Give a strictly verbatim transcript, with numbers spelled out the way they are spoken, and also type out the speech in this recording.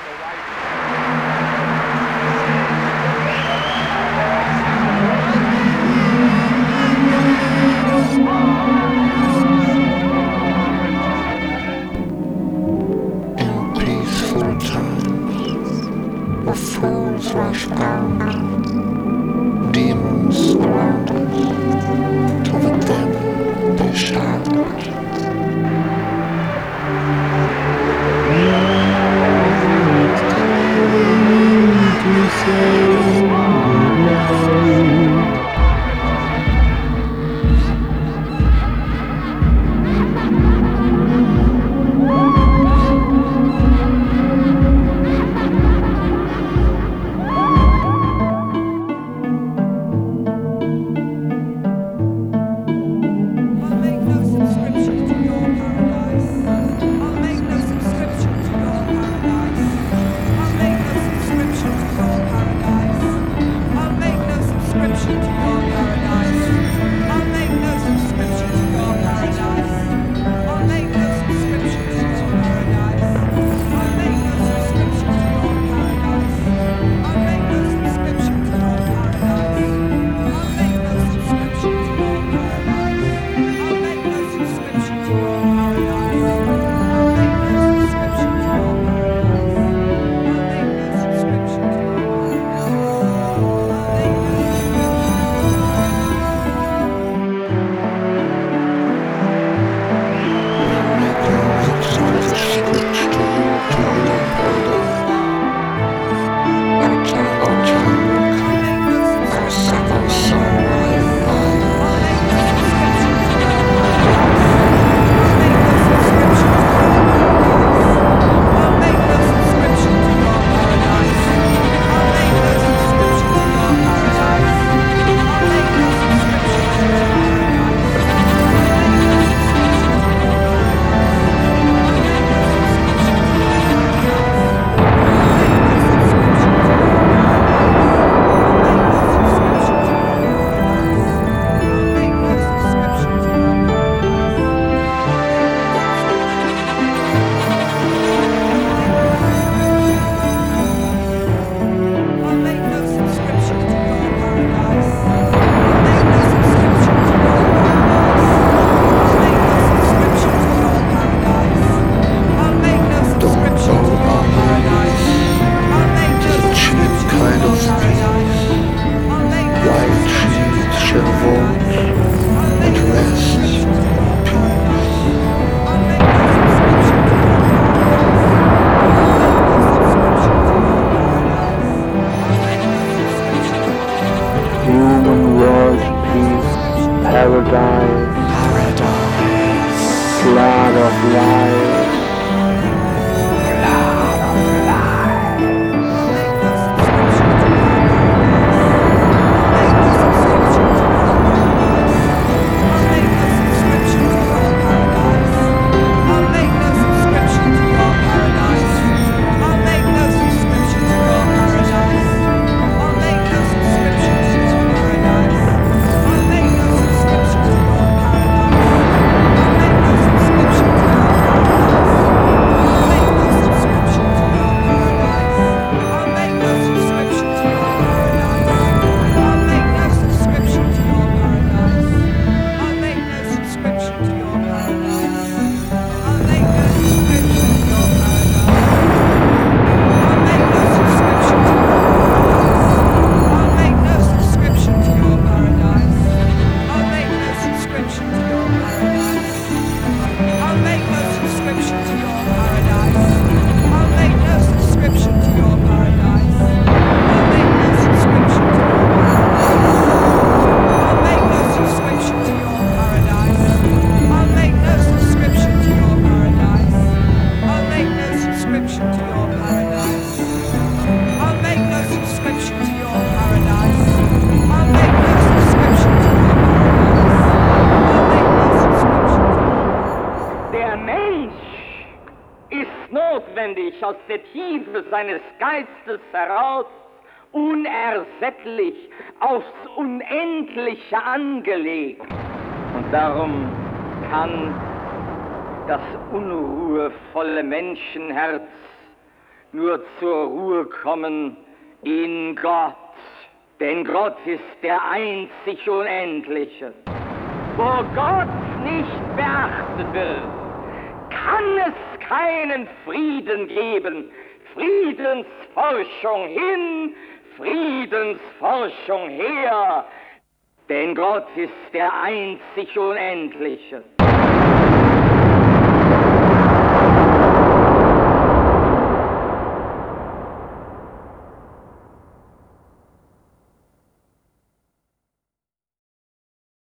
In peaceful times, where fools rush out, demons surround us, till the devil they shout. To say goodnight. Paradise, paradise, cloud of light, cloud of light. notwendig aus der Tiefe seines Geistes heraus, unersättlich, aufs Unendliche angelegt. Und darum kann das unruhevolle Menschenherz nur zur Ruhe kommen in Gott. Denn Gott ist der einzig Unendliche. Wo Gott nicht beachtet wird, kann es keinen Frieden geben. Friedensforschung hin, Friedensforschung her. Denn Gott ist der einzig Unendliche.